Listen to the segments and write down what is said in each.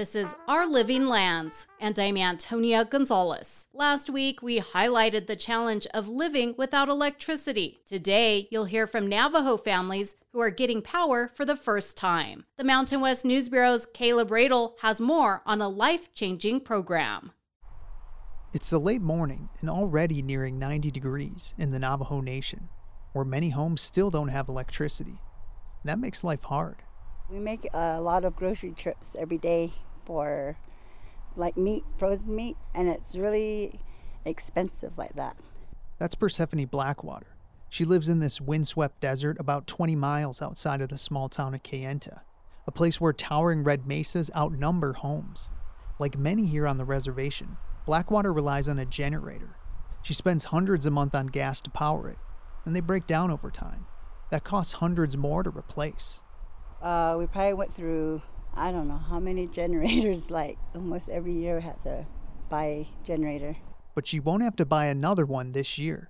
This is Our Living Lands, and I'm Antonia Gonzalez. Last week, we highlighted the challenge of living without electricity. Today, you'll hear from Navajo families who are getting power for the first time. The Mountain West News Bureau's Caleb Radel has more on a life-changing program. It's the late morning and already nearing 90 degrees in the Navajo Nation, where many homes still don't have electricity. That makes life hard. We make a lot of grocery trips every day for like meat, frozen meat, and it's really expensive like that. That's Persephone Blackwater. She lives in this windswept desert about 20 miles outside of the small town of Kayenta, a place where towering red mesas outnumber homes. Like many here on the reservation, Blackwater relies on a generator. She spends hundreds a month on gas to power it, and they break down over time. That costs hundreds more to replace. We probably went through, I don't know how many generators, like almost every year we had to buy a generator. But she won't have to buy another one this year.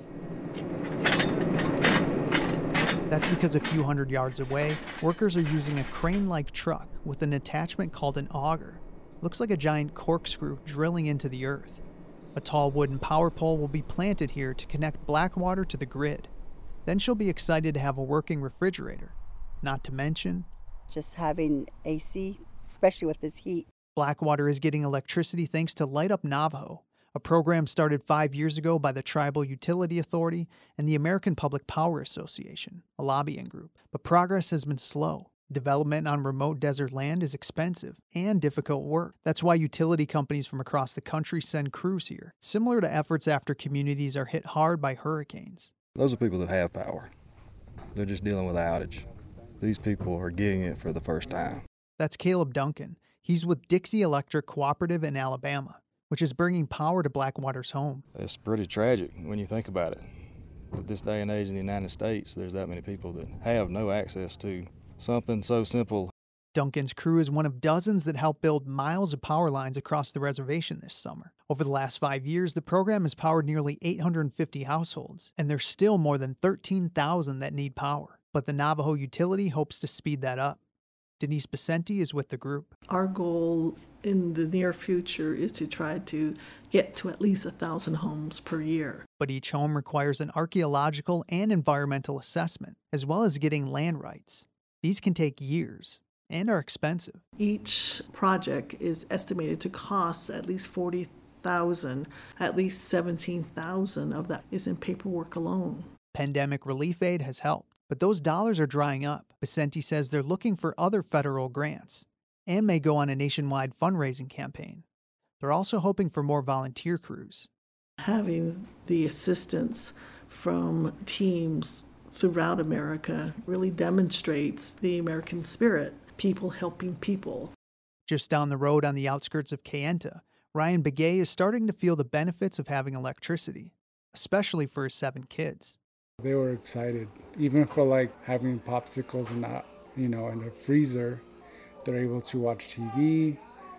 That's because a few hundred yards away, workers are using a crane-like truck with an attachment called an auger. Looks like a giant corkscrew drilling into the earth. A tall wooden power pole will be planted here to connect Blackwater to the grid. Then she'll be excited to have a working refrigerator. Not to mention, just having AC, especially with this heat. Blackwater is getting electricity thanks to Light Up Navajo, a program started 5 years ago by the Tribal Utility Authority and the American Public Power Association, a lobbying group. But progress has been slow. Development on remote desert land is expensive and difficult work. That's why utility companies from across the country send crews here, similar to efforts after communities are hit hard by hurricanes. Those are people that have power. They're just dealing with outage. These people are getting it for the first time. That's Caleb Duncan. He's with Dixie Electric Cooperative in Alabama, which is bringing power to Blackwater's home. It's pretty tragic when you think about it. At this day and age in the United States, there's that many people that have no access to something so simple. Duncan's crew is one of dozens that helped build miles of power lines across the reservation this summer. Over the last 5 years, the program has powered nearly 850 households, and there's still more than 13,000 that need power. But the Navajo utility hopes to speed that up. Denise Becenti is with the group. Our goal in the near future is to try to get to at least 1,000 homes per year. But each home requires an archaeological and environmental assessment, as well as getting land rights. These can take years and are expensive. Each project is estimated to cost at least $40,000. At least $17,000 of that is in paperwork alone. Pandemic relief aid has helped, but those dollars are drying up. Becenti says they're looking for other federal grants and may go on a nationwide fundraising campaign. They're also hoping for more volunteer crews. Having the assistance from teams throughout America really demonstrates the American spirit, people helping people. Just down the road on the outskirts of Kayenta, Ryan Begay is starting to feel the benefits of having electricity, especially for his 7 kids. They were excited, even for like having popsicles and in a freezer. They're able to watch TV.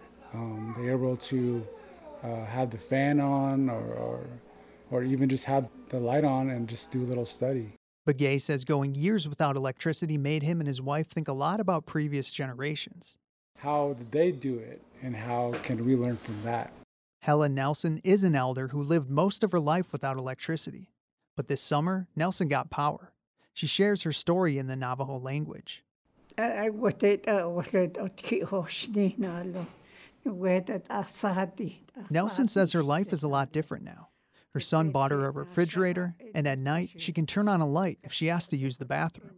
They're able to have the fan on, or even just have the light on and just do a little study. Begay says going years without electricity made him and his wife think a lot about previous generations. How did they do it, and how can we learn from that? Helen Nelson is an elder who lived most of her life without electricity. But this summer, Nelson got power. She shares her story in the Navajo language. Nelson says her life is a lot different now. Her son bought her a refrigerator, and at night she can turn on a light if she has to use the bathroom.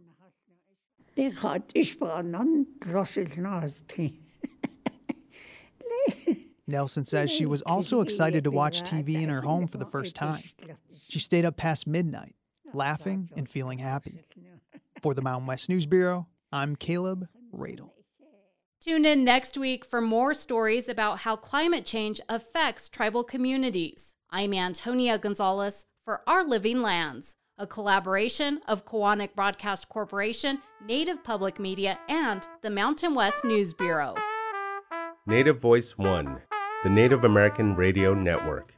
Nelson says she was also excited to watch TV in her home for the first time. She stayed up past midnight, laughing and feeling happy. For the Mountain West News Bureau, I'm Caleb Radel. Tune in next week for more stories about how climate change affects tribal communities. I'm Antonia Gonzalez for Our Living Lands, a collaboration of Koahnic Broadcast Corporation, Native Public Media, and the Mountain West News Bureau. Native Voice One, the Native American Radio Network.